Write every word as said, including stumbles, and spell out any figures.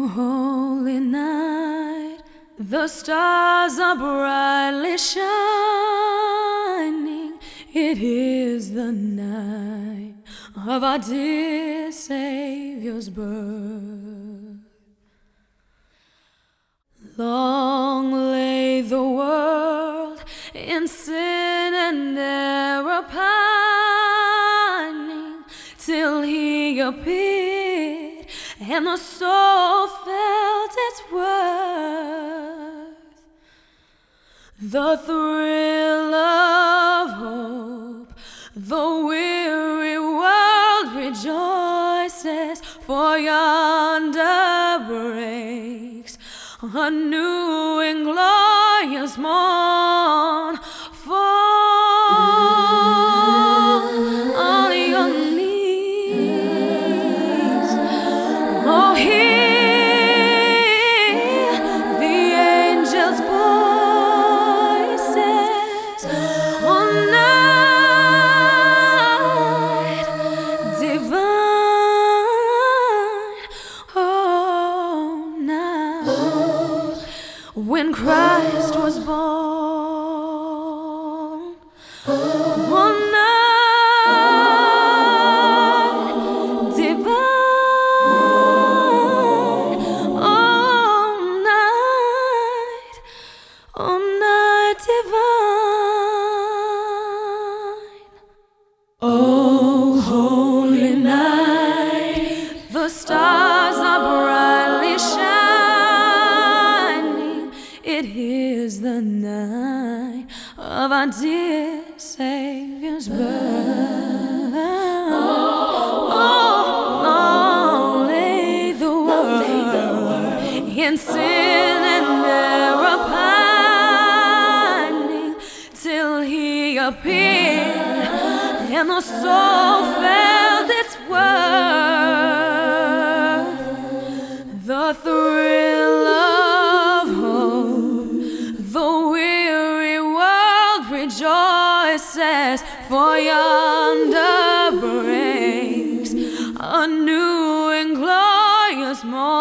holy night, the stars are brightly shining. It is the night of our dear Savior's birth. Long lay the world in sin and error pining, till He appeared and the soul felt its worth. The thrill of hope, the weary world rejoices, for yonder breaks a new and glorious morn. Fall on your knees, oh, hear the angels' voices. On night divine, oh, night when Christ was born. One night divine, all night, all night divine. Oh, holy night, the stars are brightly shining. It is the night of our dear Savior's birth. Oh, long lay the world in sin and error pining, till He appeared and the soul felt its worth. The thrill of hope, the weary world rejoices, for yonder breaks a new and glorious morn.